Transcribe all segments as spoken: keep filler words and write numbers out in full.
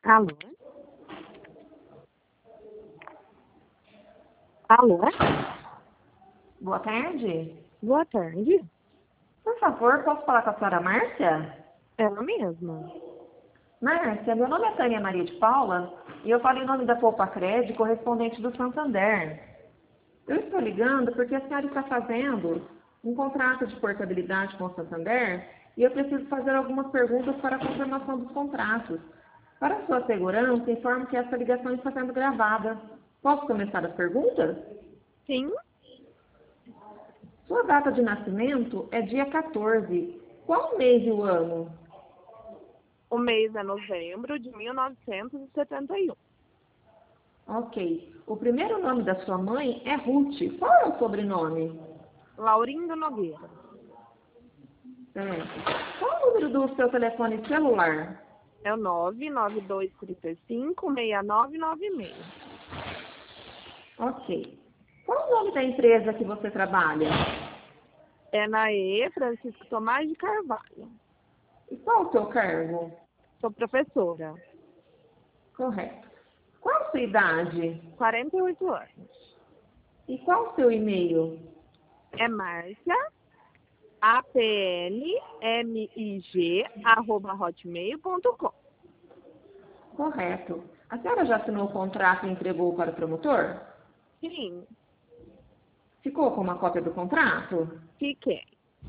Alô? Alô? Boa tarde. Boa tarde. Por favor, posso falar com a senhora Márcia? Ela mesma. Márcia, meu nome é Tânia Maria de Paula e eu falo em nome da Poupa Crédito, correspondente do Santander. Eu estou ligando porque a senhora está fazendo um contrato de portabilidade com o Santander e eu preciso fazer algumas perguntas para a confirmação dos contratos. Para sua segurança, informo que essa ligação está sendo gravada. Posso começar as perguntas? Sim. Sua data de nascimento é dia quatorze. Qual o mês e o ano? O mês é novembro de mil novecentos e setenta e um. Ok. O primeiro nome da sua mãe é Ruth. Qual é o sobrenome? Laurindo Nogueira. É. Qual o número do seu telefone celular? É o nove nove dois três cinco, seis nove nove seis. Ok. Qual o nome da empresa que você trabalha? É na E. Francisco Tomás de Carvalho. E qual o seu cargo? Sou professora. Correto. Qual a sua idade? quarenta e oito anos. E qual o seu e-mail? É Márcia, A P L M I G, arroba hotmail ponto com. Correto. A senhora já assinou o contrato e entregou para o promotor? Sim, Ficou com uma cópia do contrato? fiquei.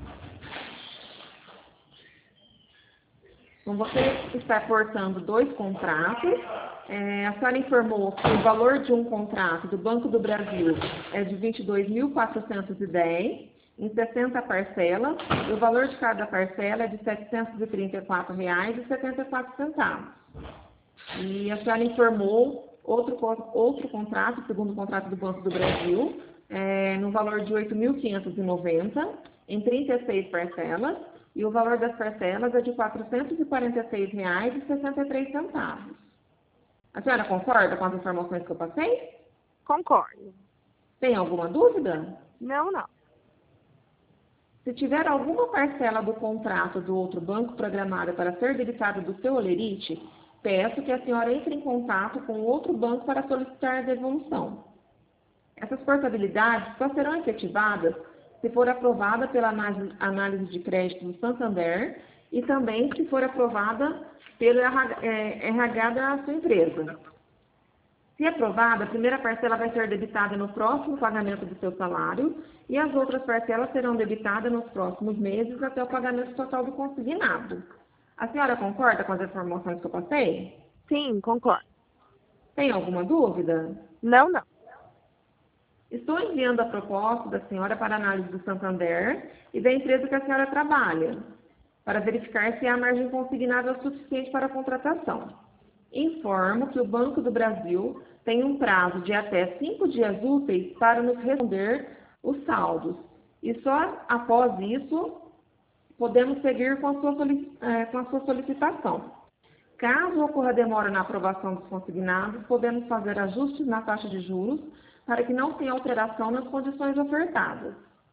Então, você está portando dois contratos. É, a senhora informou que o valor de um contrato do Banco do Brasil é de vinte e dois mil quatrocentos e dez, em sessenta parcelas, e o valor de cada parcela é de setecentos e trinta e quatro reais e setenta e quatro centavos. E a senhora informou outro, outro contrato, segundo o contrato do Banco do Brasil, é, no valor de oito mil quinhentos e noventa, em trinta e seis parcelas, e o valor das parcelas é de quatrocentos e quarenta e seis reais e sessenta e três centavos. A senhora concorda com as informações que eu passei? Concordo. Tem alguma dúvida? Não, não. Se tiver alguma parcela do contrato do outro banco programada para ser debitada do seu olerite, peço que a senhora entre em contato com outro banco para solicitar a devolução. Essas portabilidades só serão efetivadas se for aprovada pela análise de crédito do Santander e também se for aprovada pelo R H da sua empresa. Se aprovada, a primeira parcela vai ser debitada no próximo pagamento do seu salário e as outras parcelas serão debitadas nos próximos meses até o pagamento total do consignado. A senhora concorda com as informações que eu passei? Sim, concordo. Tem alguma dúvida? Não, não. Estou enviando a proposta da senhora para análise do Santander e da empresa que a senhora trabalha, para verificar se há margem consignável suficiente para a contratação. Informo que o Banco do Brasil tem um prazo de até cinco dias úteis para nos responder os saldos. E só após isso, podemos seguir com a sua, com a sua solicitação. Caso ocorra demora na aprovação dos consignados, podemos fazer ajustes na taxa de juros para que não tenha alteração nas condições ofertadas.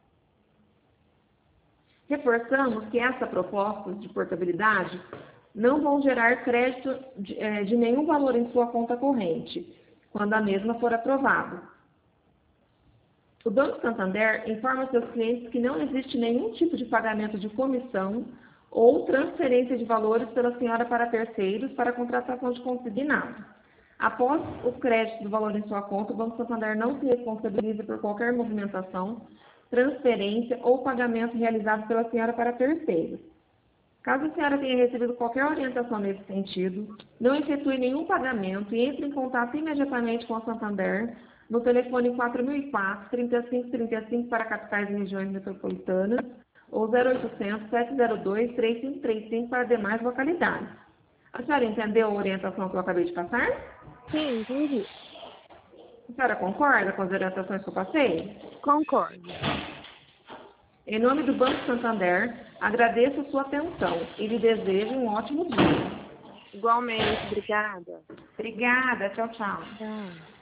Reforçamos que essa proposta de portabilidade não vão gerar crédito de, de nenhum valor em sua conta corrente, quando a mesma for aprovada. O Banco Santander informa seus clientes que não existe nenhum tipo de pagamento de comissão ou transferência de valores pela senhora para terceiros para a contratação de consignado. Após o crédito do valor em sua conta, o Banco Santander não se responsabiliza por qualquer movimentação, transferência ou pagamento realizado pela senhora para terceiros. Caso a senhora tenha recebido qualquer orientação nesse sentido, não efetue nenhum pagamento e entre em contato imediatamente com o Santander no telefone quatro mil e quatro, trinta e cinco trinta e cinco para capitais e regiões metropolitanas ou zero oitocentos, sete zero dois, três cinco três cinco para demais localidades. A senhora entendeu a orientação que eu acabei de passar? Sim, entendi. A senhora concorda com as orientações que eu passei? Concordo. Em nome do Banco Santander, agradeço a sua atenção e lhe desejo um ótimo dia. Igualmente, obrigada. Obrigada, tchau, tchau. Tchau.